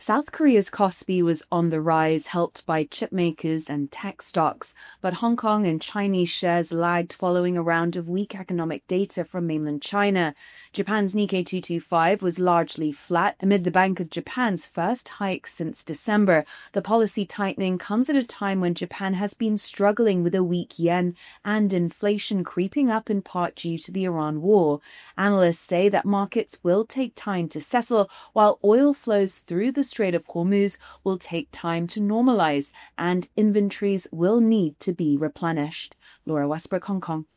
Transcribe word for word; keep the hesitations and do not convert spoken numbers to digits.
South Korea's Kospi was on the rise, helped by chip makers and tech stocks, but Hong Kong and Chinese shares lagged following a round of weak economic data from mainland China. Japan's Nikkei two twenty-five was largely flat amid the Bank of Japan's first hike since December. The policy tightening comes at a time when Japan has been struggling with a weak yen and inflation creeping up in part due to the Iran war. Analysts say that markets will take time to settle, while oil flows through the Strait of Hormuz will take time to normalize, and inventories will need to be replenished. Laura Westbrook, Hong Kong.